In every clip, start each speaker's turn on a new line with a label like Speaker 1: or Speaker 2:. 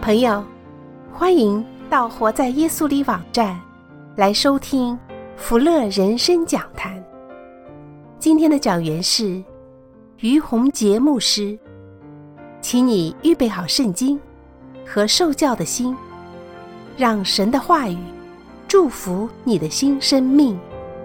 Speaker 1: 朋友，欢迎到活在耶稣里网站来收听福乐人生讲坛。今天的讲员是于洪杰牧师，请你预备好圣经和受教的心，让神的话语祝福你的新生命。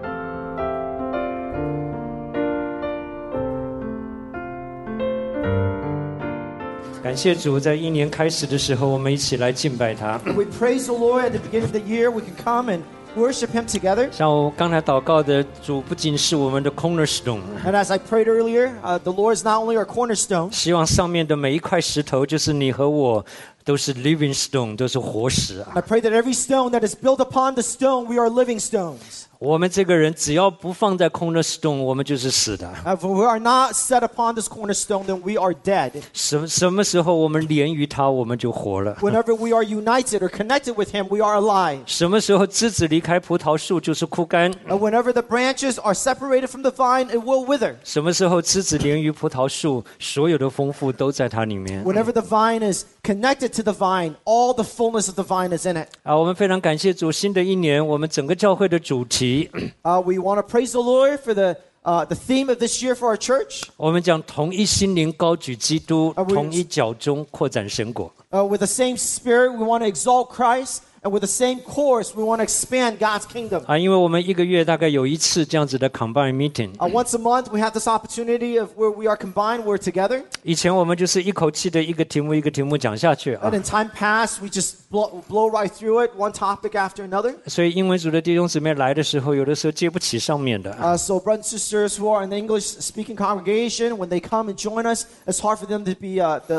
Speaker 2: 感谢主，在一年开始的时候，我们一起来敬拜他。
Speaker 3: We praise the Lord at the beginning of the year. We can come and worship Him together.
Speaker 2: 像我刚才祷告的，主不仅是我们的 cornerstone，
Speaker 3: And as I prayed earlier, the Lord is not only our cornerstone.
Speaker 2: 希望上面的每一块石头，就是你和我，都是 living stone， 都是活石啊。
Speaker 3: I pray that every stone that is built upon the stone, we are living stones.
Speaker 2: 我们这个人只要不放在 cornerstone， 我们就是死的。
Speaker 3: If we are not set upon this cornerstone, then we are dead.
Speaker 2: 什么时候我们连于他，我们就活了。
Speaker 3: Whenever we are united or connected with Him, we are alive.
Speaker 2: 什么时候枝子离开葡萄树，就是枯干。
Speaker 3: And whenever the branches are separated from the vine, it will wither.
Speaker 2: 什么时候枝子连于葡萄树，所有的丰富都在它里面。
Speaker 3: Whenever the vine is connected to the vine, all the fullness of the vine is in it.
Speaker 2: 我们非常感谢主，新的一年，我们整个教会的主题。
Speaker 3: We want to praise the Lord for the theme of this year for our church.
Speaker 2: 我们讲同一心灵高举基督，同一脚中扩展神国。
Speaker 3: With the same spirit, we want to exalt Christ. And with the same course, we want to expand God's kingdom.
Speaker 2: 因为我们一个月大概有一次这样子的 combine meeting。
Speaker 3: Once a month, we have this opportunity of where we are combined, we're together.
Speaker 2: 以前我们就是一口气的一个题目一个题目讲下去
Speaker 3: And in time past, we just blow right through it, one topic after another.
Speaker 2: 所以英文组的弟兄姊妹来的时候，有的时候接不起上面的。
Speaker 3: So brothers and sisters who are in the English-speaking congregation, when they come and join us, it's hard for them to be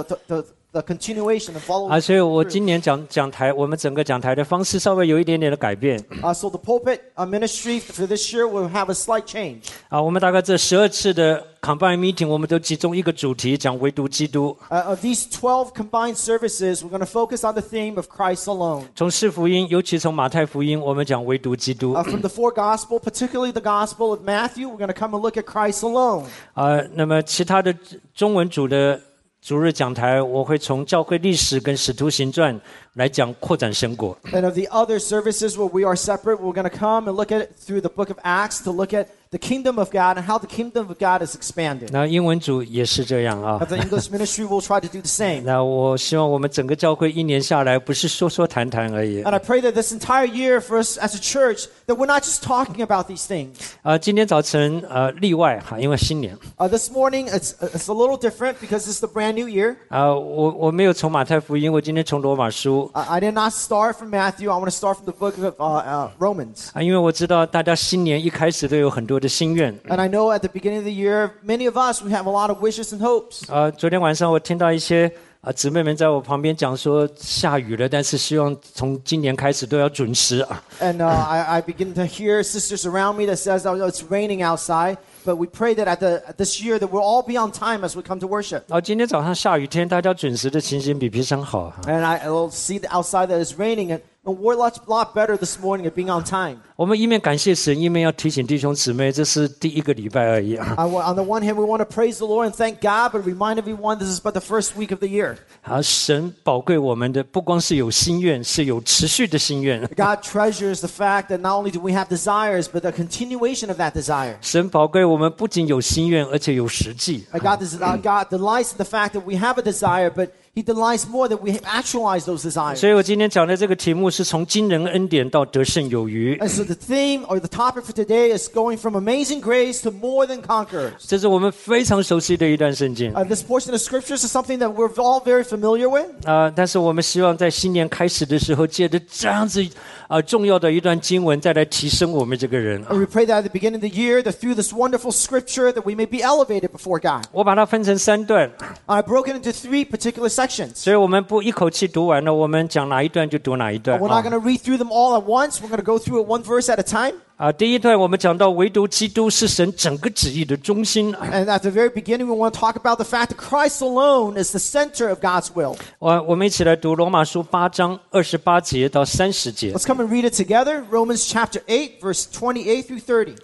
Speaker 3: the continuation and follow.
Speaker 2: 所以我今年讲台，我们整个讲台的方式稍微有一点点的改变。
Speaker 3: So the pulpit ministry for this year will have a slight change.
Speaker 2: 我们大概这12次的 combine meeting， 我们都集中一个主题，讲唯独基督。
Speaker 3: Of these 12 combined services, we're going to focus on the theme of Christ alone.
Speaker 2: 从四福音，尤其从马太福音，我们讲唯独基督。
Speaker 3: From the four gospel, particularly the gospel of Matthew, we're going to come and look at Christ alone.
Speaker 2: 那么其他的中文组的 主日讲台，我会从教会历史跟使徒行传来讲扩展神国。
Speaker 3: And of the other services where we are separate, we're going to come and look at it through the book of Acts to look at the kingdom of God and how the kingdom of God is expanded.
Speaker 2: 那英文组也是这样啊。
Speaker 3: The English ministry will try to do the same.
Speaker 2: 那我希望我们整个教会一年下来，不是说说谈谈而已。
Speaker 3: And I pray that this entire year for us as a church, that we're not just talking about these things.
Speaker 2: 今天早晨例外哈，因为新年。
Speaker 3: This morning, it's a little different because it's the brand new year.
Speaker 2: 我没有从马太福音，我今天从罗马书。
Speaker 3: I did not start from Matthew. I want to start from the book of Romans.
Speaker 2: 因为我知道大家新年一开始都有很多的心愿。
Speaker 3: And I know at the beginning of the year, many of us, we have a lot of wishes and hopes.
Speaker 2: 昨天晚上我听到一些姊妹们在我旁边讲说下雨了，但是希望从今年开始都要准时啊。
Speaker 3: And I begin to hear sisters around me that says, oh, it's raining outside. But we pray that this year that we'll all be on time as we come to worship.
Speaker 2: 今天早上下雨天，大家准时的情形比平常好。
Speaker 3: And I will see outside that it's raining, and we're a lot better this morning at being on time.
Speaker 2: 我们一面感谢神，一面要提醒弟兄姊妹，这是第一个礼拜而已。
Speaker 3: On the one hand, we want to praise the Lord and thank God, but remind everyone this is but the first week of the year.
Speaker 2: 神宝贵我们的不光是有心愿，是有持续的心愿。
Speaker 3: God treasures the fact that not only do we have desires, but the continuation of that desire.
Speaker 2: 神宝贵我们不仅有心愿，而且有实际。
Speaker 3: God delights in the fact that we have a desire, but He delights more that we actualize those desires.
Speaker 2: 所以我今天讲的这个题目是从惊人恩典到得胜有余。
Speaker 3: And so the theme or the topic for today is going from amazing grace to more than conquerors.
Speaker 2: 这是我们非常熟悉的一段圣经。
Speaker 3: This portion of scriptures is something that we're all very familiar with.
Speaker 2: 但是我们希望在新年开始的时候，借着这样子重要的一段经文，再来提升我们这个人。
Speaker 3: And we pray that at the beginning of the year, that through this wonderful scripture, that we may be elevated before God.
Speaker 2: 我把它分成3段。
Speaker 3: I broke it into 3 particular sections.
Speaker 2: 所以我们不一口气读完了，我们讲哪一段就读哪一段。
Speaker 3: We're not going to read through them all at once. We're going to go through it one verse at a time.
Speaker 2: 第一段我们讲到唯独基督是神整个旨意的中心。
Speaker 3: And at the very beginning, we want to talk about the fact that Christ alone is the center of God's will.
Speaker 2: 我们一起来读罗马书8章28节到30节。
Speaker 3: Let's come and read it together. Romans chapter 8, verse 28 through 30.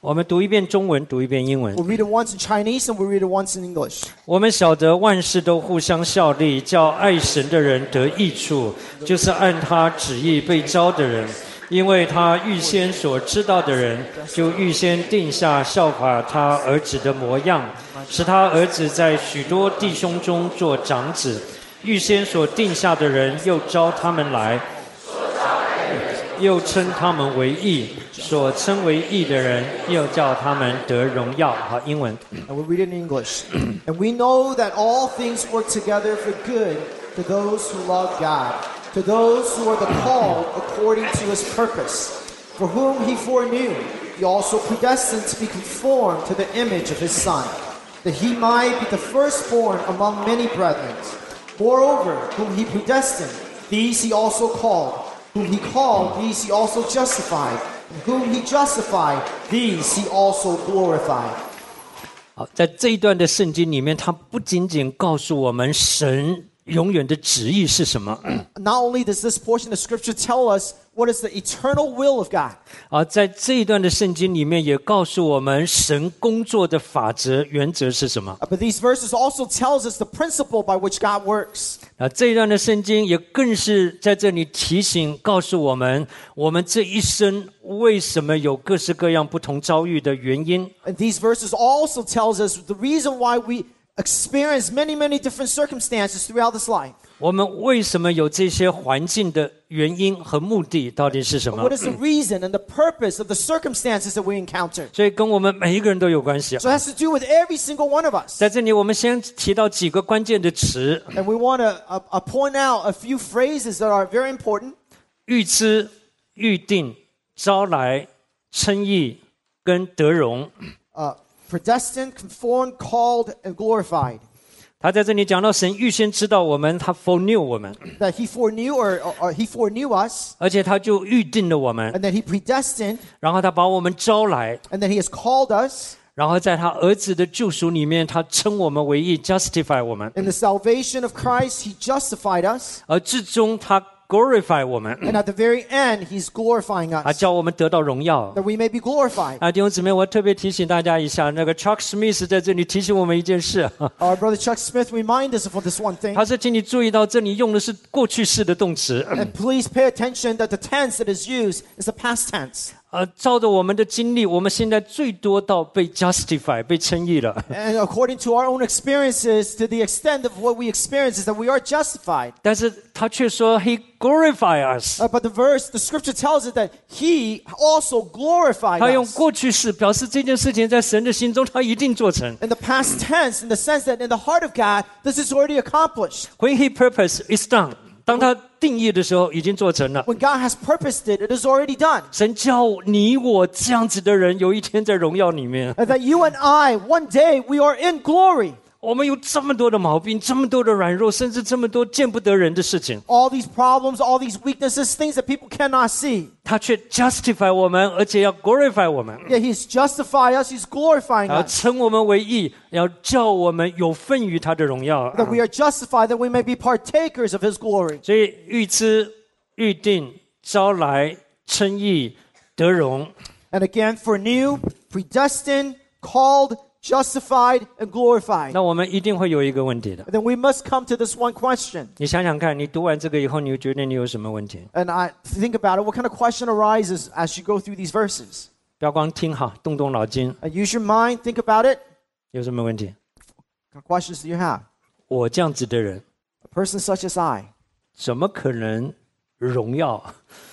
Speaker 2: 我们读一遍中文，读一遍英文。
Speaker 3: We'll read it once in Chinese and we'll read it once in English.
Speaker 2: 我们晓得万事都互相效力，叫爱神的人得益处，就是按他旨意被召的人。因为他预先所知道的人，就预先定下效法他儿子的模样，使他儿子在许多弟兄中做长子。预先所定下的人，又召他们来，又称他们为义；所称为义的人，又叫他们得荣耀。好，英文。
Speaker 3: And we'll read it in English. And we know that all things work together for good to those who love God, to those who are the called according to his purpose. For whom he foreknew, he also predestined to be conformed to the image of his Son, that he might be the firstborn among many brethren. Moreover, whom he predestined, these he also called. Whom he called, these he also justified. And whom he justified, these he also glorified.
Speaker 2: 好，在这一段的圣经里面，它不仅仅告诉我们神永远的旨意是什么，
Speaker 3: Not only does this portion of Scripture tell us what is the eternal will of God,
Speaker 2: 在这一段的圣经里面也告诉我们神工作的法则原则是什么。
Speaker 3: but these verses also tells us the principle by which God works.
Speaker 2: 这一段的圣经也更是在这里提醒告诉我们，我们这一生为什么有各式各样不同遭遇的原因。
Speaker 3: And these verses also tells us the reason why we experience many, many different circumstances throughout this life.
Speaker 2: 我们为什么有这些环境的原因和目的到底是什么？
Speaker 3: What is the reason and the purpose of the circumstances that we encounter?
Speaker 2: 所以跟我们每一个人都有关系。
Speaker 3: So it has to do with every single one of us.
Speaker 2: 在这里我们先提到几个关键的词，
Speaker 3: And we want to point out a few phrases that are very important.
Speaker 2: 预知、预定、招来、称义跟得荣。
Speaker 3: Predestined, conformed, called, and glorified.
Speaker 2: 他在这里讲到神预先知道我们，他 foreknew 我们，
Speaker 3: That he foreknew or he foreknew us,
Speaker 2: 而且他就预定了我们，
Speaker 3: and that he predestined,
Speaker 2: 然后他把我们招来，
Speaker 3: and that he has called us.
Speaker 2: 然后在他儿子的救赎里面，他称我们为义 ，justify 我们，
Speaker 3: In the salvation of Christ, he justified us,
Speaker 2: 而至终他 glorify 我们，
Speaker 3: and at the very end, he's glorifying
Speaker 2: 他
Speaker 3: us,
Speaker 2: 叫我们得到荣耀。
Speaker 3: that we may be glorified.
Speaker 2: 弟兄姊妹，我特别提醒大家一下，那个 Chuck Smith 在这里提醒我们一件事，
Speaker 3: Our brother Chuck Smith reminds us of this one thing.
Speaker 2: 他说，请你注意到这里用的是过去式的动词，
Speaker 3: And please pay attention that the tense that is used is the past tense.
Speaker 2: 照着我们的经历，我们现在最多到被 justify 被称义了。
Speaker 3: And according to our own experiences, to the extent of what we experience is that we are justified.
Speaker 2: 但是他却说 He glorify us，
Speaker 3: But the scripture tells us that he also glorified
Speaker 2: 他用
Speaker 3: us.
Speaker 2: 过去式表示这件事情在神的心中他一定做成。
Speaker 3: In the past tense, in the sense that in the heart of God, this is already accomplished.
Speaker 2: When He purpose is done， 当他定义的时候已经做成了。
Speaker 3: When God has purposed it, it is already done.
Speaker 2: 神叫你我这样子的人有一天在荣耀里面。
Speaker 3: And that you and I, one day, we are in glory.
Speaker 2: 我们有这么多的毛病，这么多的软弱，甚至这么多见不得人的事情，
Speaker 3: All these problems, all these weaknesses, things that people cannot see.
Speaker 2: 他却 justify 我们，而且要 glorify 我们，
Speaker 3: Yet he's justifying us, he's glorifying
Speaker 2: 要
Speaker 3: us.
Speaker 2: 称我们为义，要叫我们有份于他的荣耀。
Speaker 3: That we are justified, that we may be partakers of his glory.
Speaker 2: 所以预知、预定、招来、称义、得荣。
Speaker 3: And again, foreknew, predestined, called, justified, and glorified.
Speaker 2: 那我们一定会有一个问题的。
Speaker 3: Then we must come to this one question.
Speaker 2: 你想想看，你读完这个以后，你会觉得你有什么问题？
Speaker 3: And I think about it, what kind of question arises as you go through these verses?
Speaker 2: 不要光听哈，动动脑筋，
Speaker 3: Use your mind, think about it.
Speaker 2: 有什么问题？
Speaker 3: What kind of questions do you have?
Speaker 2: 我这样子的人，
Speaker 3: A person such as I,
Speaker 2: 怎么可能荣耀？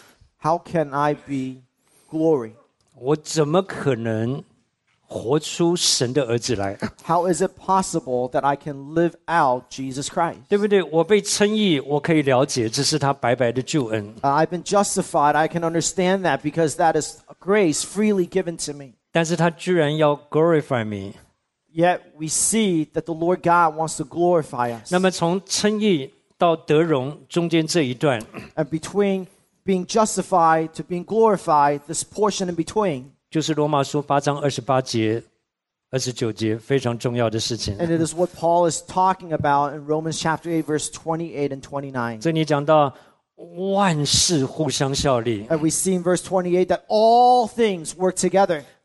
Speaker 3: how can I be glory?
Speaker 2: 我怎么可能活出神的儿子来？
Speaker 3: How is it possible that I can live out Jesus Christ?
Speaker 2: 对不对？我被称义，我可以了解，这是他白白的救恩。
Speaker 3: I've been justified. I can understand that because that is grace freely given to me.
Speaker 2: 但是他居然要 glorify me。
Speaker 3: Yet we see that the Lord God wants to glorify us.
Speaker 2: 那么从称义到得荣中间这一段，
Speaker 3: And between being justified to being glorified, this portion in between,
Speaker 2: 就是罗马书8章28节、29节非常重要的事情。
Speaker 3: and it is what Paul is talking about in Romans chapter 8, verse 28 and 29.
Speaker 2: 这里讲到万事互相效力，
Speaker 3: And we see in verse 28 that all things work together.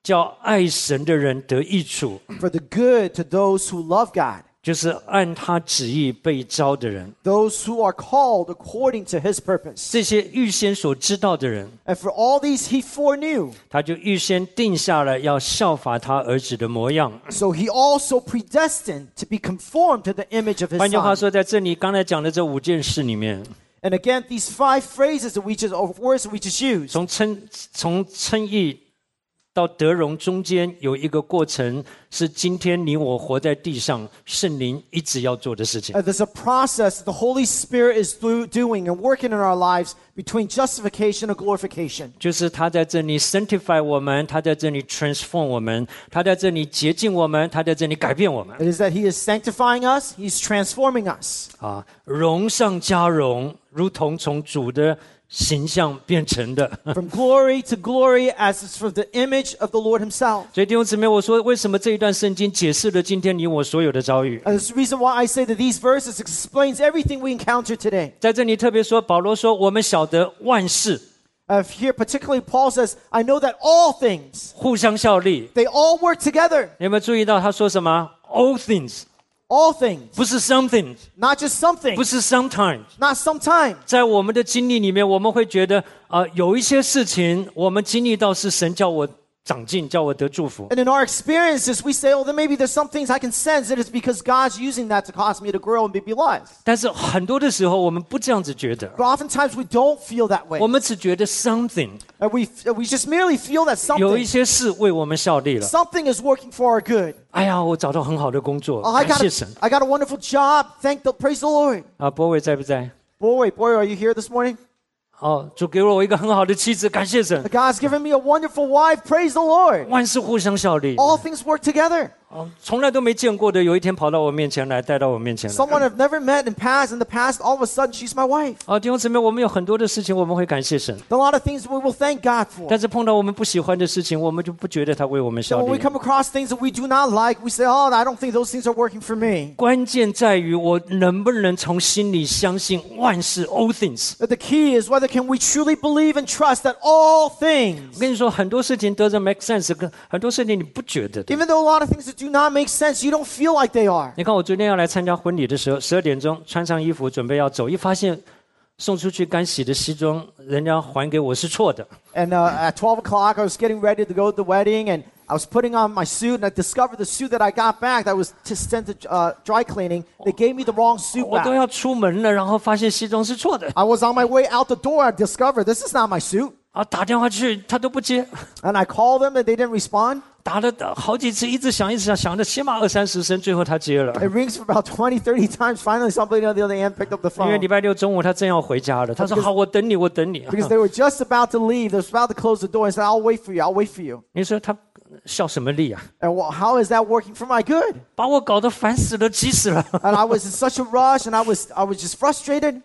Speaker 2: 叫爱神的人得益处，
Speaker 3: for the good to those who love God,
Speaker 2: 就是按他旨意被召的人，
Speaker 3: those who are called according to his purpose.
Speaker 2: 这些预先所知道的人，
Speaker 3: And for all these he foreknew,
Speaker 2: 他就预先定下了要效法他儿子的模样。
Speaker 3: so he also predestined to be conformed to the image of his
Speaker 2: 换句话
Speaker 3: son.
Speaker 2: 说，在这里刚才讲的这5件事里面，
Speaker 3: And again, these 5 phrases that we just, or words that we just used,
Speaker 2: 从称义到得荣中间有一个过程，是今天你我活在地上，圣灵一直要做的事情。
Speaker 3: there's a process that the Holy Spirit is doing and working in our lives between justification and glorification.
Speaker 2: 就是他在这里 sanctify 我们，他在这里 transform 我们，他在这里洁净我们，他在这里改变我们。
Speaker 3: It is that he is sanctifying us, he's transforming us.
Speaker 2: 荣上加荣，如同从主的形象变成的。
Speaker 3: From glory to glory as it's from the image of the Lord himself.
Speaker 2: 所以弟兄姊妹，我说为什么这一段圣经解释了今天你我所有的遭遇？
Speaker 3: And it's the reason why I say that these verses explains everything we encounter today.
Speaker 2: 在这里特别说，保罗说我们晓得万事
Speaker 3: Here particularly Paul says, I know that all things,
Speaker 2: 互相效力。
Speaker 3: they all work together.
Speaker 2: 你有没有注意到他说什么 ？All things，
Speaker 3: All things,
Speaker 2: 不是 something，
Speaker 3: not just something,
Speaker 2: 不是 sometimes。
Speaker 3: not sometime.
Speaker 2: 在我们的经历里面，我们会觉得有一些事情我们经历到是神叫我长进，叫我得祝福。
Speaker 3: And in our experiences, we say, oh, then maybe there's some things I can sense that it's because God's using that to cause me to grow and be blessed.
Speaker 2: 但是很多的时候，我们不这样子觉得，
Speaker 3: But oftentimes we don't feel that way.
Speaker 2: 我们只觉得 something
Speaker 3: And we just merely feel that
Speaker 2: 有一
Speaker 3: something,
Speaker 2: 些事为我们效力了。
Speaker 3: something is working for our good.
Speaker 2: 哎呀，我找到很好的工作，
Speaker 3: Oh,
Speaker 2: 感谢神
Speaker 3: I got a wonderful job. Praise the Lord.
Speaker 2: 啊！波伟在不在？
Speaker 3: Boy, are you here this morning?
Speaker 2: 哦，主给了我一个很好的妻子，感谢神。
Speaker 3: God's given me a wonderful wife. Praise the Lord.
Speaker 2: 万事互相效力，
Speaker 3: All things work together.
Speaker 2: 从来都没见过的，有一天跑到我面前来，带到我面前来。
Speaker 3: Someone I've never met in the past, all of a sudden she's my wife.
Speaker 2: 弟兄姊妹，我们有很多的事情我们会感谢神，
Speaker 3: A lot of things we will thank God for.
Speaker 2: 但是碰到我们不喜欢的事情，我们就不觉得他为我们
Speaker 3: So
Speaker 2: 效
Speaker 3: when we
Speaker 2: 力。
Speaker 3: come across things that we do not like, we say, oh, I don't think those things are working for me.
Speaker 2: 关键在于我能不能从心里相信万事 all things。
Speaker 3: But the key is whether can we truly believe and trust that all
Speaker 2: 我
Speaker 3: things,
Speaker 2: 跟你说，很多事情 doesn't make sense， 很多事情你不觉得的。
Speaker 3: even though a lot of things that do not make sense, you don't feel like they are.
Speaker 2: 你看，我昨天要来参加婚礼的时候，12点钟穿上衣服准备要走，一发现送出去干洗的西装，人家还给我是错的。
Speaker 3: And at 12 o'clock, I was getting ready to go to the wedding, and I was putting on my suit, and I discovered the suit that I got back that was sent to dry cleaning. They gave me the wrong suit
Speaker 2: 我都
Speaker 3: back.
Speaker 2: 要出门了，然后发现西装是错的。
Speaker 3: I was on my way out the door, I discovered this is not my suit.
Speaker 2: 打电话去他都不接，
Speaker 3: And I called them, and they didn't respond.
Speaker 2: 打了好几次，一直响，响的起码20-30声，最后他接了。
Speaker 3: It rings for about 20, 30 times. Finally, somebody on the other end picked up the
Speaker 2: 因为
Speaker 3: phone.
Speaker 2: 礼拜六中午他正要回家了，他说好，我等你，我等你。
Speaker 3: Because they were just about to leave. They were about to close the door. I said, I'll wait for you. I'll wait for you.
Speaker 2: 你说他效什么力啊？
Speaker 3: And how is that working for my good?
Speaker 2: 把我搞得烦死了，急死了。
Speaker 3: And I was in such a rush, and I was just frustrated.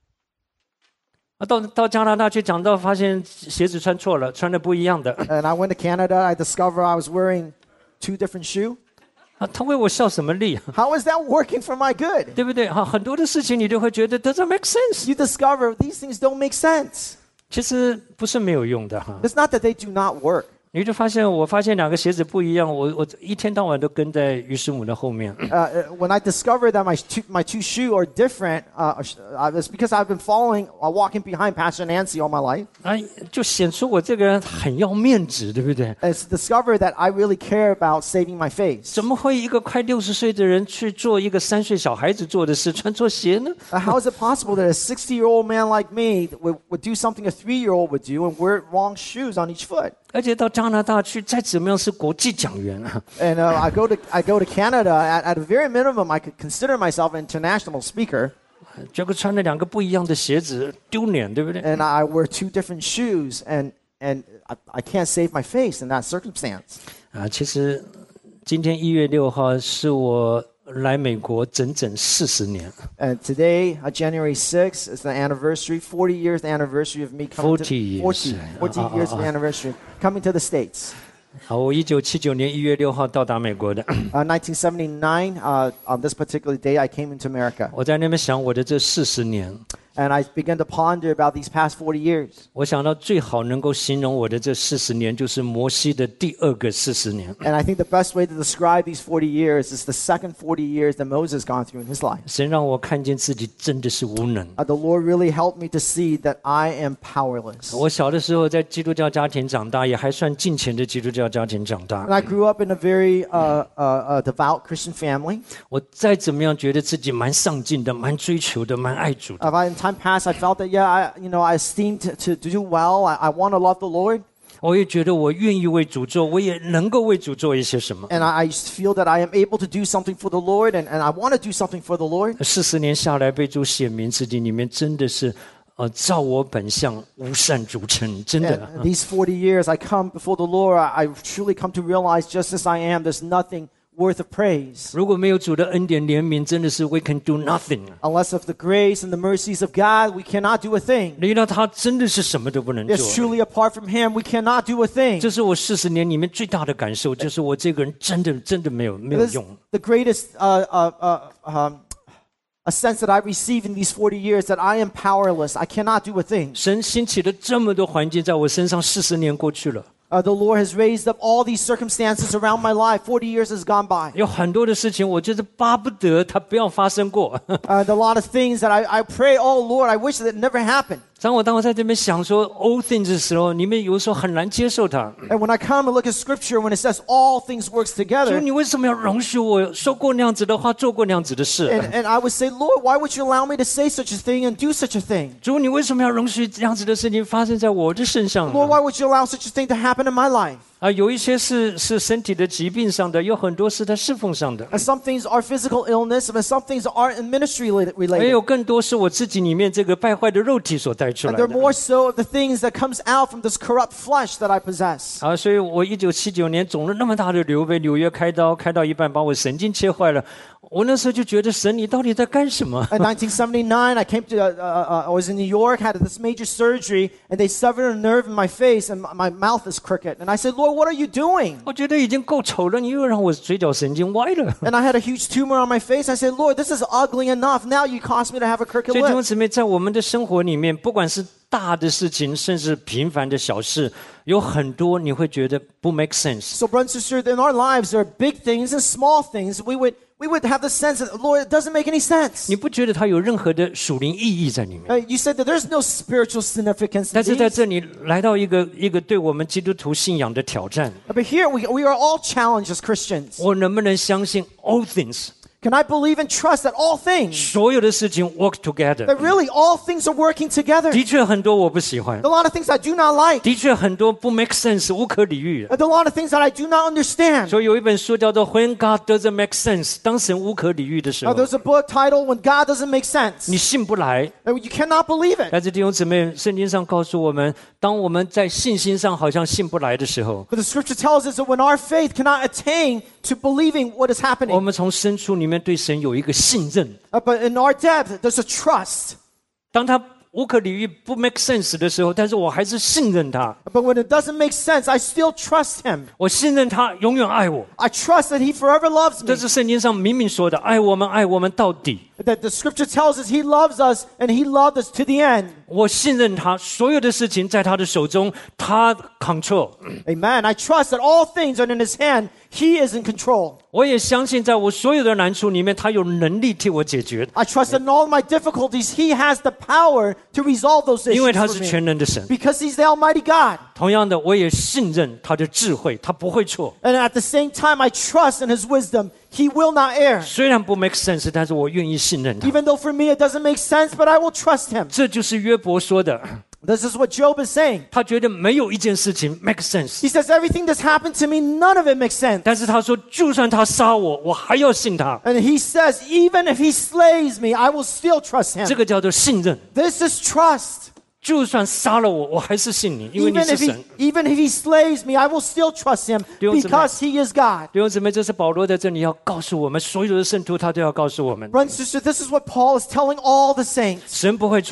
Speaker 2: 到加拿大去讲到，发现鞋子穿错了，穿的不一样的。
Speaker 3: And I went to Canada. I discovered I was wearing 2 different shoes.
Speaker 2: 他为我效什么力啊？
Speaker 3: How is that working for my good?
Speaker 2: 对不对？很多的事情你就会觉得 doesn't make sense。
Speaker 3: You discover these things don't make sense.
Speaker 2: 其实不是没有用的哈。
Speaker 3: It's not that they do not work.
Speaker 2: 你就发现，我发现2个鞋子不一样，我一天到晚都跟在于师母的后面。
Speaker 3: When I discovered that my two shoes are different, it's because I've been walking behind Pastor Nancy all my life.
Speaker 2: 就显出我这个人很要面子，对不对？
Speaker 3: It's discovered that I really care about saving my face.
Speaker 2: 怎么会一个快60岁的人去做一个3岁小孩子做的事，穿错鞋呢？
Speaker 3: How is it possible that a 60-year-old man like me would do something a 3-year-old would do and wear wrong shoes on each foot?
Speaker 2: 而且到加拿大去，再怎么样是国际讲员啊。
Speaker 3: And I go to Canada. At a very minimum, I could consider myself an international speaker.
Speaker 2: 结果穿了2个不一样的鞋子，丢脸，对不对？
Speaker 3: And I wear 2 different shoes, and I can't save my face in that circumstance.
Speaker 2: 其实今天1月6号是我来美国整整40年。
Speaker 3: And today, January 6th, is the anniversary, 40 years the anniversary of me coming
Speaker 2: 40 years.
Speaker 3: 40 years of the anniversary coming to the States.
Speaker 2: 我1979年1月6号到达美国的。
Speaker 3: 1979, on this particular day, I came into America.
Speaker 2: 我在那边想我的这40年，
Speaker 3: And I began to ponder about these past 40 years.
Speaker 2: 我想到最好能够形容我的这40年，就是摩西的第2个40年。
Speaker 3: And I think the best way to describe these 40 years is the second 40 years that Moses gone through in his life.
Speaker 2: 神让我看见自己真的是无能。
Speaker 3: The Lord really helped me to see that I am powerless.
Speaker 2: 我小的时候在基督教家庭长大，也还算敬虔的基督教家庭长大。
Speaker 3: And I grew up in a very devout Christian family.
Speaker 2: 我再怎么样觉得自己蛮上进的，蛮追求的，蛮爱主的。
Speaker 3: In time past, I felt that I esteemed to do well. I want to love the Lord.
Speaker 2: 我也觉得我愿意为主做，我也能够为主做一些什么。
Speaker 3: And I just feel that I am able to do something for the Lord, and I want to do something for the Lord.
Speaker 2: 40年下来，被主显明自己里面真的是，照我本相，无善足称，真的。
Speaker 3: And these 40 years, I come before the Lord. I truly come to realize, just as I am, there's nothing worth of praise.
Speaker 2: 如果没有主的恩典怜悯，真的是 we can do nothing。
Speaker 3: Unless of the grace and the mercies of God, we cannot do a thing.
Speaker 2: 离了他，真的是什么都不能做。
Speaker 3: Yes, truly apart from Him, we cannot do a thing.
Speaker 2: 这是我40年里面最大的感受，就是我这个人真的没有
Speaker 3: This is
Speaker 2: 用。
Speaker 3: the greatest a sense that I received in these 40 years that I am powerless. I cannot do a thing.
Speaker 2: 神兴起了这么多环境在我身上，40年过去了。
Speaker 3: The Lord has raised up all these circumstances around my life. 40 years has gone by.
Speaker 2: 有很多的事情，我就是巴不得它不要发生过。
Speaker 3: A lot of things that I pray, oh Lord, I wish that it never happened.
Speaker 2: 当我在这边想说 all things 的时候，你们有时候很难接受它。
Speaker 3: And when I come and look at Scripture, when it says all things works
Speaker 2: 主，
Speaker 3: together,
Speaker 2: 你为什么要容许我说过那样子的话，做过那样子的事？
Speaker 3: and I would say, Lord, why would you allow me to say such a thing and do such a thing?
Speaker 2: 主，你为什么要容许这样子的事情发生在我的身上
Speaker 3: Lord, why would you allow such a thing to happen in my life?
Speaker 2: 有一些是身体的疾病上的，有很多是在侍奉上的，
Speaker 3: And some things are physical illness, and some things are in ministry
Speaker 2: 也
Speaker 3: related.
Speaker 2: 有更多是我自己里面这个败坏的肉体所带出
Speaker 3: And
Speaker 2: 来
Speaker 3: they're
Speaker 2: 的。
Speaker 3: more so of the things that comes out from this corrupt flesh that I possess.
Speaker 2: 所以我1979年肿了那么大的瘤被纽约开刀，开到一半把我神经切坏了。我那时候就觉得神，你到底在干什么？
Speaker 3: In 1979, I came to, I was in New York, had this major surgery, and they severed a nerve in my face, and my mouth is crooked. And I said, Lord, what are you doing?
Speaker 2: 我觉得已经够丑了，你又让我嘴角神经歪了。
Speaker 3: And I had a huge tumor on my face. I said, Lord, this is ugly enough. Now you caused me to have a crooked
Speaker 2: 所以弟兄
Speaker 3: lip.
Speaker 2: 姊妹，在我们的生活里面，不管是大的事情，甚至平凡的小事，有很多你会觉得不 make sense。
Speaker 3: So, brothers and sisters, in our lives, there are big things and small things. We would have the sense that, Lord, it doesn't make any sense.
Speaker 2: 你不觉得它有任何的属灵意义在里面？
Speaker 3: You said that there's no spiritual significance
Speaker 2: 但
Speaker 3: in
Speaker 2: 是在
Speaker 3: these.
Speaker 2: 这里来到一个对我们基督徒信仰的挑战，
Speaker 3: But here, we are all challenged as Christians.
Speaker 2: 我能不能相信 all things，
Speaker 3: Can I believe and trust that all things,
Speaker 2: 所有的事情 work together？
Speaker 3: that really all things are working together?
Speaker 2: 的确很多我不喜欢，
Speaker 3: A lot of things I do not like.
Speaker 2: 的确很多不 make sense， 无可理喻。
Speaker 3: And a lot of things that I do not understand.
Speaker 2: 所以有一本书叫做《When God Doesn't Make Sense》，当神无可理喻的时候，
Speaker 3: There's a book titled When God Doesn't Make Sense.
Speaker 2: 你信不来。
Speaker 3: And you cannot believe it.
Speaker 2: 但是弟兄姊妹，圣经上告诉我们，当我们在信心上好像信不来的时候，
Speaker 3: But the scripture tells us that when our faith cannot attain to believing what is
Speaker 2: 我
Speaker 3: happening,
Speaker 2: 们从深处里面对神有一个信任。
Speaker 3: but in our depth, there's a trust.
Speaker 2: 当他无可理喻不 make sense 的时候，但是我还是信任他，
Speaker 3: But when it doesn't make sense, I still trust him.
Speaker 2: 我信任他永远爱我。
Speaker 3: I trust that he forever loves
Speaker 2: 这
Speaker 3: me.
Speaker 2: 是圣经上明明说的，爱我们到底。
Speaker 3: That the scripture tells us he loves us and he loved us to the end.
Speaker 2: 我信任他，所有的事情在他的手中，他 control。
Speaker 3: Amen. I trust that all things are in his hand. He is in control.
Speaker 2: 我也相信，在我所有的难处里面，他有能力替我解决，
Speaker 3: I trust that in all my difficulties, he has the power to resolve those
Speaker 2: 因为
Speaker 3: issues
Speaker 2: 他
Speaker 3: for
Speaker 2: 是
Speaker 3: me.
Speaker 2: 全能的神。
Speaker 3: Because he's the Almighty God.
Speaker 2: 同样的，我也信任他的智慧，他不会错。
Speaker 3: And at the same time, I trust in his wisdom. He will not err.
Speaker 2: 虽然不 make sense， 但是我愿意信任他。
Speaker 3: Even though for me it doesn't make sense, but I will trust him.
Speaker 2: 这就是约伯说的，
Speaker 3: This is what Job is saying.
Speaker 2: 他觉得没有一件事情 make sense，
Speaker 3: He says, everything that's happened to me, none of it makes sense.
Speaker 2: 但是他说，就算他杀我，我还要信他。
Speaker 3: And he says, even if he slays me, I will still trust
Speaker 2: 这
Speaker 3: him.
Speaker 2: 个叫做信任。
Speaker 3: This is trust.
Speaker 2: 就算杀了我，我还是信你，因为你
Speaker 3: Even
Speaker 2: 是
Speaker 3: if
Speaker 2: 神。
Speaker 3: even if he slays me, I will still trust him
Speaker 2: 弟兄姊妹。
Speaker 3: because he is God.
Speaker 2: 弟兄姊妹，这是保罗在这里要告诉我们，所有的圣徒他都要告诉我们，
Speaker 3: Brothers and sisters, this is what Paul is telling all the saints.
Speaker 2: 神不会错，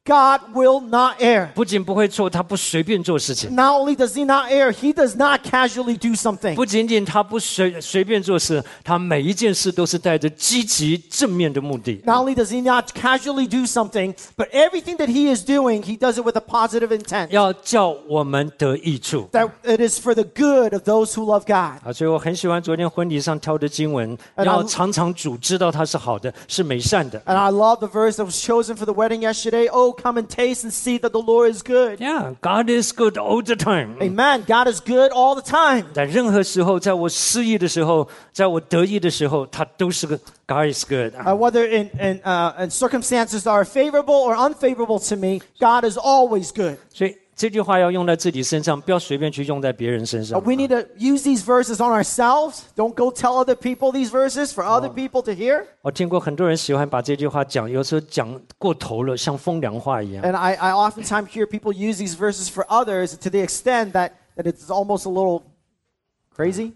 Speaker 3: God will not err.
Speaker 2: 不仅不会错，他不随便做事情。
Speaker 3: Not only does he not err, he does not casually do something.
Speaker 2: 不仅仅他不随便做事，他每一件事都是带着积极正面的目的。
Speaker 3: Not only does he not casually do something, but everything that he is doing, he does it with a positive intent.
Speaker 2: 要叫我们得益处。
Speaker 3: That it is for the good of those who love God.
Speaker 2: 啊，所以我很喜欢昨天婚礼上挑的经文，要常常主知道它是好的，是美善的。
Speaker 3: And I love the verse that was chosen for the wedding yesterday. Oh, come and taste and see that the Lord is good.
Speaker 2: Yeah, God is good all the time.
Speaker 3: Amen. God is good all the time.
Speaker 2: 在任何时候，在我失意的时候，在我得意的时候，他都是个 God is good。
Speaker 3: Whether in circumstances that are favorable or unfavorable to me, God is always good.
Speaker 2: 所以这句话要用在自己身上，不要随便去用在别人身上。
Speaker 3: We need to use these verses on ourselves. Don't go tell other people these verses for other people to hear.
Speaker 2: 我听过很多人喜欢把这句话讲，有时候讲过头了，像风凉话一样。
Speaker 3: And I oftentimes hear people use these verses for others to the extent that it's almost a little crazy.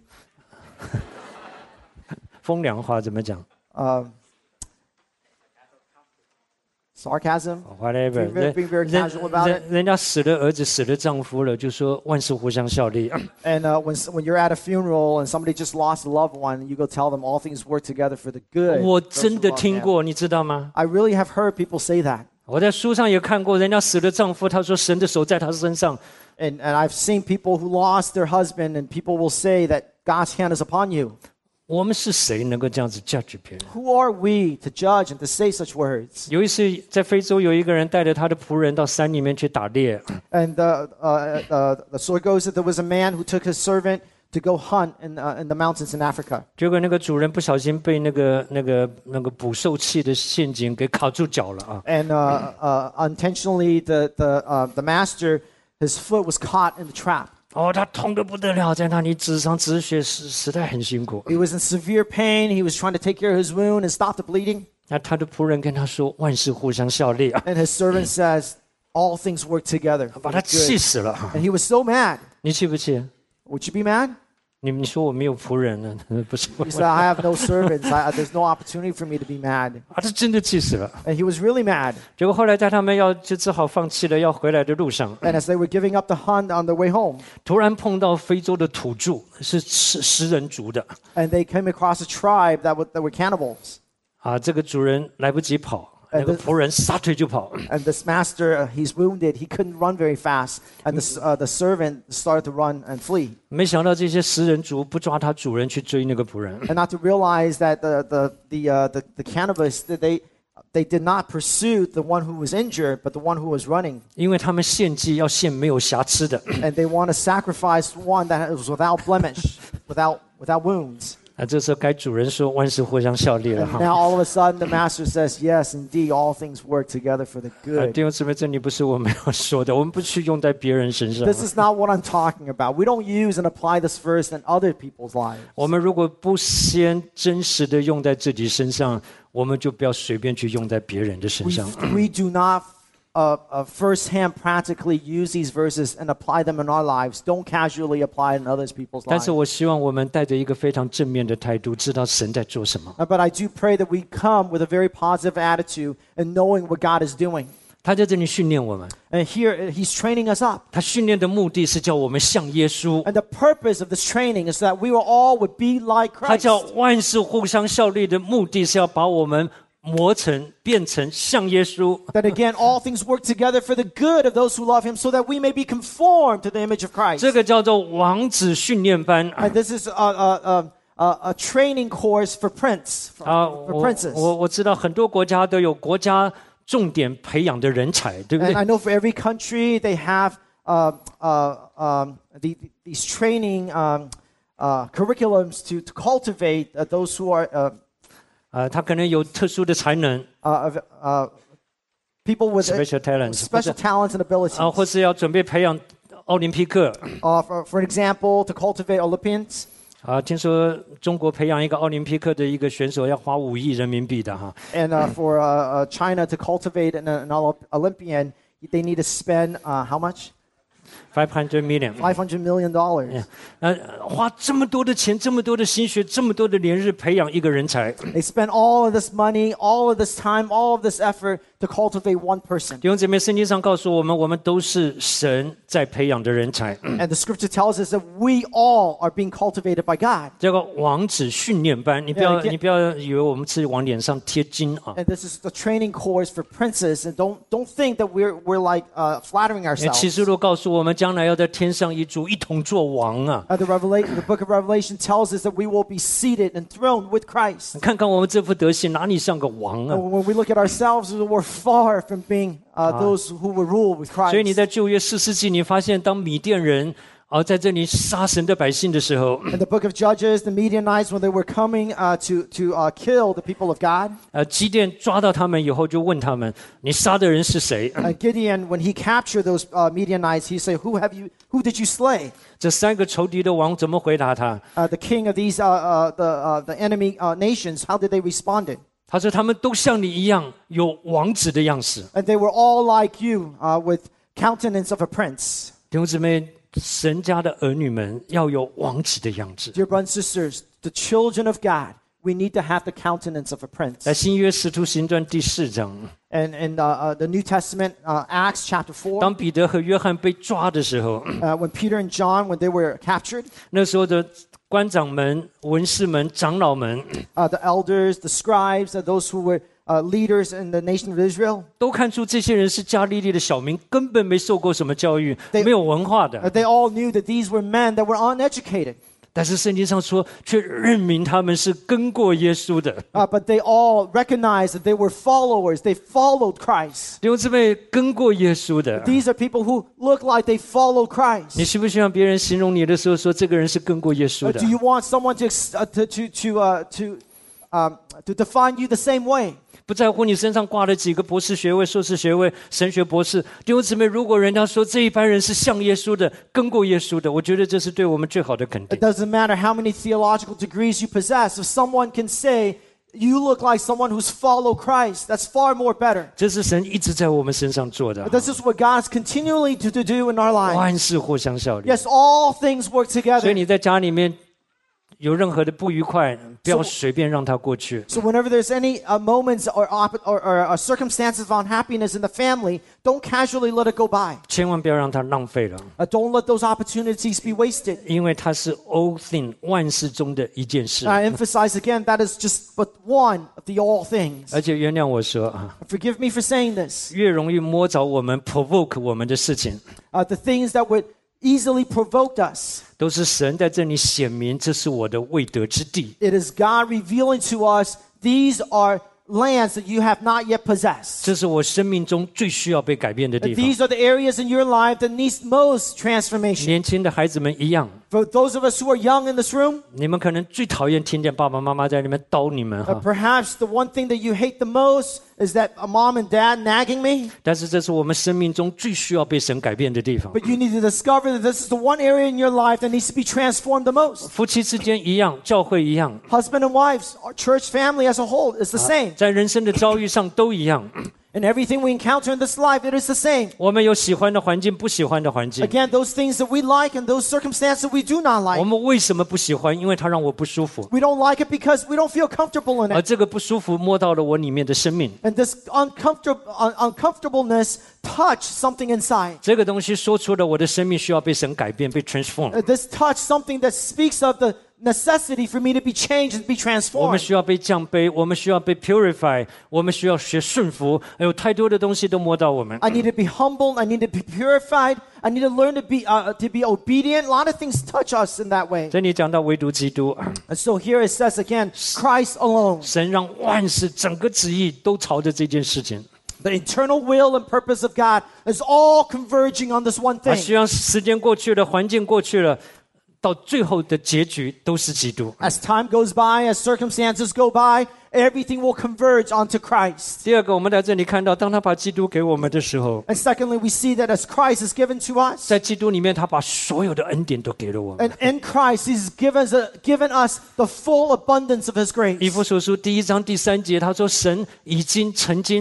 Speaker 2: 风凉话怎么讲
Speaker 3: Sarcasm.
Speaker 2: ？Whatever，
Speaker 3: Being very casual about it.
Speaker 2: 人家死了儿子，死了丈夫了，就说万事互相效力。
Speaker 3: And when you're at a funeral and somebody just lost a loved one, you go tell them all things work together for the good.
Speaker 2: 我
Speaker 3: Those who
Speaker 2: 真的
Speaker 3: love
Speaker 2: 听
Speaker 3: him.
Speaker 2: 过，你知道吗？
Speaker 3: I really have heard people say that.
Speaker 2: 我在书上也看过，人家死了丈夫，他说神的手在他身上。
Speaker 3: And I've seen people who lost their husband, and people will say that God's hand is upon you.
Speaker 2: 我们是谁能够这样子 judge 别人？
Speaker 3: Who are we to judge and to say such words?
Speaker 2: 有一次在非洲，有一个人带着他的仆人到山里面去打猎，
Speaker 3: And the story goes that there was a man who took his servant to go hunt in the mountains in Africa.
Speaker 2: 结果那个主人不小心被那个捕兽器的陷阱给卡住脚了啊！
Speaker 3: And unintentionally, the master, his foot was caught in the trap.
Speaker 2: 哦，他痛得不得了，在那里止伤止血，实在很辛苦。
Speaker 3: He was in severe pain. He was trying to take care of his wound and stop the bleeding.
Speaker 2: 那他的仆人跟他说：“万事互相效力啊
Speaker 3: And his servant says, all things work together！”
Speaker 2: 把他气死了。
Speaker 3: And he was so mad.
Speaker 2: 你气不气？
Speaker 3: Would you be mad?
Speaker 2: 你说我没有仆人了，不是？
Speaker 3: He said, I have no servants. There's no opportunity for me to be mad.
Speaker 2: 啊，他真的气死了。
Speaker 3: And he was really mad.
Speaker 2: 结果后来在他们就只好放弃了，要回来的路上，
Speaker 3: And as they were giving up the hunt on their way home,
Speaker 2: 突然碰到非洲的土著，是食人族的。
Speaker 3: and they came across a tribe that were cannibals.
Speaker 2: 啊，这个主人来不及跑，那个仆人撒腿就跑。
Speaker 3: And this master, he's wounded. He couldn't run very fast. And the servant started to run and flee.
Speaker 2: 没想到这些食人族不抓他主人去追那个仆人，
Speaker 3: And not to realize that the cannibals, they did not pursue the one who was injured, but the one who was running.
Speaker 2: 因为他们献祭要献没有瑕疵的。
Speaker 3: And they want to sacrifice one that was without blemish, without wounds.
Speaker 2: 啊，这时候该主人说万事互相效力了
Speaker 3: And
Speaker 2: 哈。
Speaker 3: now all of a sudden the master says, yes, indeed, all things work together for the
Speaker 2: 啊，
Speaker 3: good.
Speaker 2: 弟兄姊妹，这里不是我们要说的，我们不去用在别人身上。
Speaker 3: This is not what I'm talking about. We don't use and apply this verse in other people's lives.
Speaker 2: 我们如果不先真实的用在自己身上，我们就不要随便去用在别人的身上。
Speaker 3: We do not firsthand practically use these verses and apply them in our lives. Don't casually apply it in other people's
Speaker 2: 但
Speaker 3: lives.
Speaker 2: 是我希望我们带着一个非常正面的态度，知道神在做什么。
Speaker 3: But I do pray that we come with a very positive attitude and knowing what God is doing.
Speaker 2: 他在这里训练我们，
Speaker 3: And here he's training us up.
Speaker 2: 他训练的目的是叫我们像耶稣。
Speaker 3: And the purpose of this training is that we all would be like
Speaker 2: 他
Speaker 3: Christ.
Speaker 2: 叫万事互相效力的目的是要把我们变成像耶稣。
Speaker 3: That again, all things work together for the good of those who love him so that we may be conformed to the image of Christ.
Speaker 2: 这个叫做王子训练班。
Speaker 3: And this is a training course for for princes.
Speaker 2: 我知道很多国家都有国家重点培养的人才，对不
Speaker 3: And
Speaker 2: 对？
Speaker 3: I know for every country they have these training curriculums to cultivate those who are
Speaker 2: 他可能有特殊的才能
Speaker 3: people with
Speaker 2: ，special talents，
Speaker 3: special talents and abilities.
Speaker 2: 或是要准备培养奥林匹克。
Speaker 3: For example, to cultivate Olympians.
Speaker 2: 听说中国培养一个奥林匹克的一个选手要花5亿人民币的哈。
Speaker 3: And for China to cultivate an Olympian, they need to spend how much?
Speaker 2: 500 million。
Speaker 3: $500 million.
Speaker 2: 花这么多的钱，这么多的心血，这么多的连日培养一个人才。
Speaker 3: They spent all of this money, all of this time, all of this effort to cultivate one person.
Speaker 2: 弟兄姐妹，圣经上告诉我们，我们都是神在培养的人才。
Speaker 3: And the scripture tells us that we all are being cultivated by God.
Speaker 2: 这个王子训练班，你不要
Speaker 3: Yeah,
Speaker 2: 你不要以为我们是往脸上贴金啊。
Speaker 3: And this is the training course for princes. And don't think that we're like flattering
Speaker 2: 启
Speaker 3: ourselves.
Speaker 2: 示录告诉我们，将来要在天上一族一同做王啊。
Speaker 3: The book of Revelation tells us that we will be seated and throned with Christ.
Speaker 2: 看看我们这副德行，哪里像个王啊？
Speaker 3: When we look at ourselves, we're far from being those who will rule with
Speaker 2: 所以你
Speaker 3: Christ.
Speaker 2: 在旧约4世纪，你发现当米甸人在这里杀神的百姓的时候，
Speaker 3: In the book of Judges, the Midianites, when they were coming to kill the people of God,
Speaker 2: 基甸抓到他们以后，就问他们：“你杀的人是谁
Speaker 3: Gideon, when he captured those Midianites, he said, "Who did you slay?"
Speaker 2: 这3个仇敌的王怎么回答他？
Speaker 3: The king of these the enemy nations, how did they respond?
Speaker 2: 他说：“他们都像你一样，有王子的样式。
Speaker 3: And they were all like you, with countenance of a prince." ”
Speaker 2: 弟兄姊妹，神家的儿女们要有王子的样子。
Speaker 3: Dear brothers and sisters, the children of God, we need to have the countenance of a prince.
Speaker 2: 在新约使徒行传第4章，
Speaker 3: And in the New Testament, Acts chapter 4,
Speaker 2: 当彼得和约翰被抓的时候，
Speaker 3: when Peter and John, when they were captured,
Speaker 2: 那时候的官长们、文士们、长老们
Speaker 3: the elders, the scribes, those who were leaders in the nation of Israel,
Speaker 2: 都看出这些人是加利利的小民，根本没受过什么教育，没有文化的。
Speaker 3: they all knew that these were men that were uneducated.
Speaker 2: 但是圣经上说，却认明他们是跟过耶稣的。
Speaker 3: But they all recognized that they were followers. They followed Christ.
Speaker 2: 弟兄姊妹，跟过耶稣的，
Speaker 3: These are people who look like they follow
Speaker 2: 你
Speaker 3: Christ.
Speaker 2: 希不希望别人形容你的时候说这个人是跟过耶稣的
Speaker 3: Do？you want someone to define you the same way?
Speaker 2: 不在乎你身上挂了几个博士学位、硕士学位、神学博士。弟兄姊妹，如果人家说这一般人是像耶稣的、跟过耶稣的，我觉得这是对我们最好的肯定
Speaker 3: It。doesn't matter how many theological degrees you possess. If someone can say, you look like someone who's followed Christ, that's far more better.
Speaker 2: 这是神一直在我们身上做的，
Speaker 3: This is what God's continually to do in our lives.
Speaker 2: 万事互相效力。
Speaker 3: Yes, all things work
Speaker 2: 所以
Speaker 3: together.
Speaker 2: 你在家里面有任何的不愉快，不要随便让它过去。
Speaker 3: So whenever there's any moments or circumstances of unhappiness in the family, don't casually let it go by.
Speaker 2: 千万不要让它浪费了，
Speaker 3: Don't let those opportunities be wasted.
Speaker 2: 因为它是 all thing 万事中的一件事。
Speaker 3: I emphasize again, that is just but one of the all things.
Speaker 2: 而且原谅我说啊，
Speaker 3: Forgive me for saying this.
Speaker 2: 越容易摸着我们 provoke 我们的事情，
Speaker 3: The things that would easily provoke us,
Speaker 2: 都是神在这里显明，这是我的未得之地。
Speaker 3: it is God revealing to us, these are lands that you have not yet possessed.
Speaker 2: 这是我生命中最需要被改变的地方。
Speaker 3: These are the areas in your life that needs most transformation.
Speaker 2: 年轻的孩子们一样，
Speaker 3: For those of us who are young in this room,
Speaker 2: 你们可能最讨厌听见爸爸妈妈在那边叨你们哈，
Speaker 3: perhaps the one thing that you hate the most is that a mom and dad nagging me.
Speaker 2: 但是这是我们生命中最需要被神改变的地方。
Speaker 3: But you need to discover that this is the one area in your life that needs to be transformed the most.
Speaker 2: 夫妻之间一样，教会一样，
Speaker 3: Husband and wives, our church family as a whole is the same.
Speaker 2: 在人生的遭遇上都一样。
Speaker 3: And everything we encounter in this life, it is the same.
Speaker 2: 我们有喜欢的环境，不喜欢的环境。
Speaker 3: Again, those things that we like and those circumstances we do not
Speaker 2: 我
Speaker 3: like.
Speaker 2: 们为什么不喜欢？因为它让我不舒服，
Speaker 3: We don't like it because we don't feel comfortable in
Speaker 2: 而
Speaker 3: it.
Speaker 2: 这个不舒服摸到了我里面的生命。
Speaker 3: And this uncomfortableness touch something inside.
Speaker 2: 这个东西说出了我的生命需要被神改变，被 transform。
Speaker 3: This touch something that speaks of the necessity for me to be changed and be
Speaker 2: 我们
Speaker 3: transformed.
Speaker 2: 需要被降卑，我们需要被 purify， 我们需要学顺服，还有太多的东西都摸到我们。
Speaker 3: I need to be humbled. I need to be purified. I need to learn to be obedient. A lot of things touch us in that way.
Speaker 2: 这里讲到唯独基督，
Speaker 3: And so here it says again, Christ alone.
Speaker 2: 神让万事整个旨意都朝着这件事情。
Speaker 3: The internal will and purpose of God is all converging on this one
Speaker 2: 他
Speaker 3: thing.
Speaker 2: 希望时间过去了，环境过去了，到最后的结局都是基督。
Speaker 3: As time goes by, as circumstances go by, everything will converge onto Christ.
Speaker 2: 第二个，我们在这里看到，当他把基督给我们的时候，
Speaker 3: And secondly, we see that as Christ is given to us,
Speaker 2: 在基督里面，他把所有的恩典都给了我们。
Speaker 3: and in Christ, He's given us the full abundance of His
Speaker 2: 以
Speaker 3: grace.
Speaker 2: 弗所书1章第3节，他说：“神已经曾经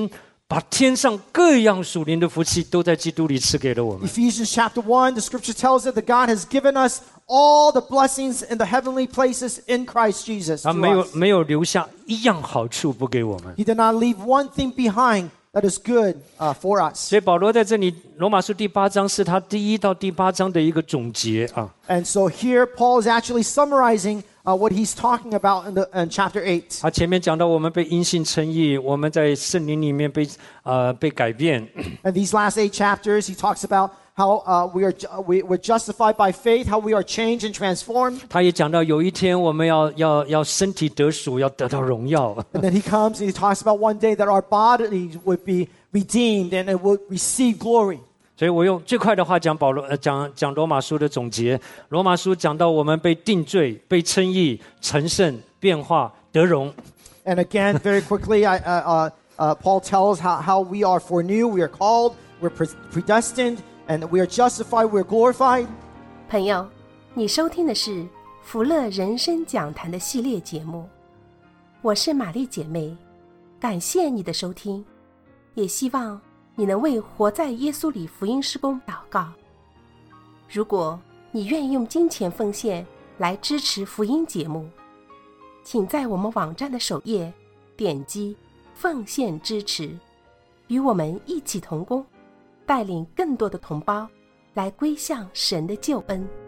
Speaker 2: 把天上各样属灵的福气都在基督里赐给了我们。
Speaker 3: Ephesians chapter 1, the scripture tells us that God has given us all the blessings in the heavenly places in Christ Jesus.
Speaker 2: 他
Speaker 3: to
Speaker 2: 没
Speaker 3: us.
Speaker 2: 有留下一样好处不给我们。
Speaker 3: He did not leave one thing behind that is good for us.
Speaker 2: 所以保罗在这里罗马书第8章是他第1到第8章的一个总结啊。
Speaker 3: And so here Paul is actually summarizing what he's talking about in chapter 8.
Speaker 2: 他前面讲到我们被因信称义，我们在圣灵里面被改变。
Speaker 3: And these last 8 chapters, he talks about how we're justified by faith, how we are changed and transformed.
Speaker 2: 他也讲到有一天我们要身体得赎，要得到荣耀。
Speaker 3: And then he comes and he talks about one day that our bodies would be redeemed and it would receive glory.
Speaker 2: 所以我用最快的话讲讲罗馬書的總結。羅馬書講到我們被定罪、被稱義、成聖、變化、得榮。
Speaker 3: And again, very quickly, Paul tells how we are foreknew, we are called, we're predestined, and we are justified, we are glorified.
Speaker 1: 朋友，你收听的是福乐人生讲坛的系列节目，我是玛丽姐妹，感谢你的收听，也希望你能为活在耶稣里福音事工祷告。如果你愿意用金钱奉献来支持福音节目，请在我们网站的首页点击奉献支持，与我们一起同工，带领更多的同胞来归向神的救恩。